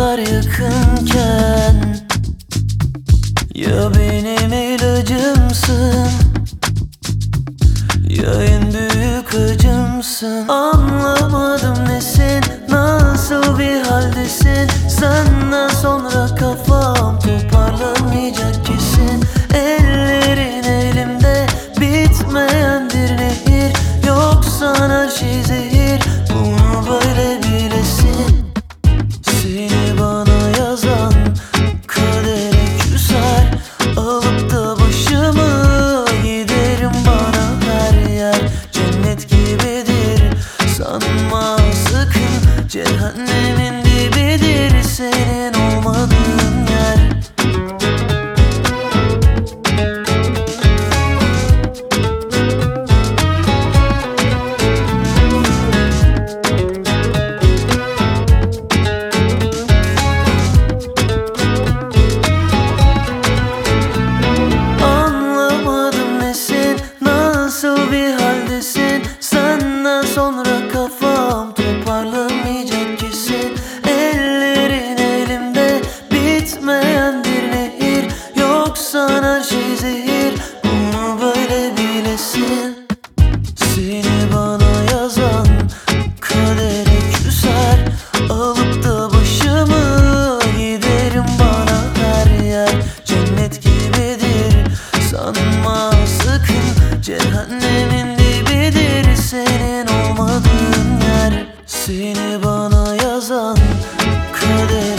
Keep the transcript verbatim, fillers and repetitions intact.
kadar yakınken, ya benim ilacımsın ya en büyük acımsın. Anlamadım nesin, nasıl bir haldesin. Senden sonra kafam toparlanmayacak kesin. Ellerin elimde, bitmeyen bir nehir. Yoksa her şey zehir, bunu böyle bilesin. Seni bana yazan kadere küser, alıp da başımı giderim. Bana her yer cennet gibidir, sanma sakın cehennemin dibidir senin olmadığın yer. Senden sonra kafam toparlanmayacak kesin. Ellerin elimde, bitmeyen bir nehir. Yoksa her şey zehir, bunu böyle bilesin. Seni bana yazan kadere küser, alıp da başımı giderim. Bana her yer cennet gibidir, sanma sakın cehennemin dibidir senin olmadığın yer. Seni bana yazan kader